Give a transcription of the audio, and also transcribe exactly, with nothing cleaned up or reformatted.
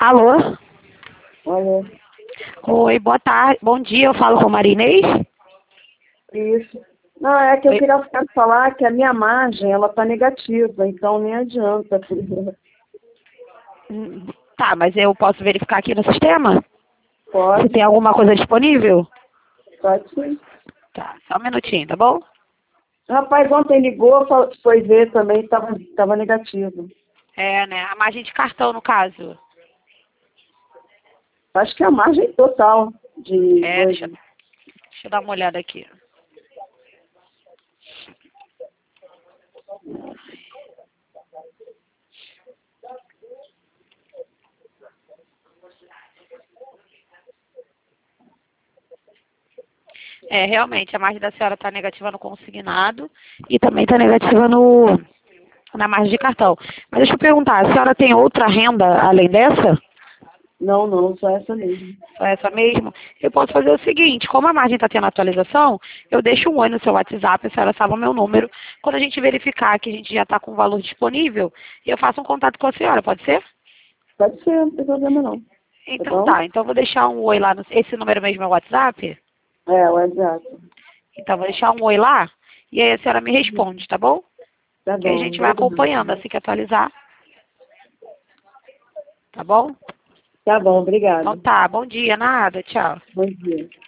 Alô? Olha, Oi, boa tarde. Bom dia, eu falo com a Marinês? isso. Não, é que eu Oi. queria ficar falar que a minha margem, ela tá negativa, então nem adianta. Hum, Tá, mas eu posso verificar aqui no sistema? Se Pode, tem alguma coisa disponível? pode sim. Tá, só um minutinho, tá bom? Rapaz, ontem ligou, fal- foi ver também, estava tava negativo. É, né? A margem de cartão, no caso. Acho que é a margem total de É, deixa, coisa. deixa eu dar uma olhada aqui. É, realmente, a margem da senhora está negativa no consignado e também está negativa no, na margem de cartão. Mas deixa eu perguntar, a senhora tem outra renda além dessa? Não, não, só essa mesmo. Só essa mesmo? Eu posso fazer o seguinte, como a margem está tendo atualização, eu deixo um oi no seu WhatsApp, a senhora salva o meu número. Quando a gente verificar que a gente já está com o valor disponível, eu faço um contato com a senhora, pode ser? Pode ser, não tem problema não. Tá Então bom? tá, então eu vou deixar um oi lá, no, esse número mesmo é o WhatsApp? É, o exato. Então eu vou deixar um oi lá, e aí a senhora me responde, tá bom? Tá Que a bom, gente vai obrigada. acompanhando assim que atualizar, tá bom? Tá bom, Então obrigada. tá, bom dia, nada, tchau. Bom dia.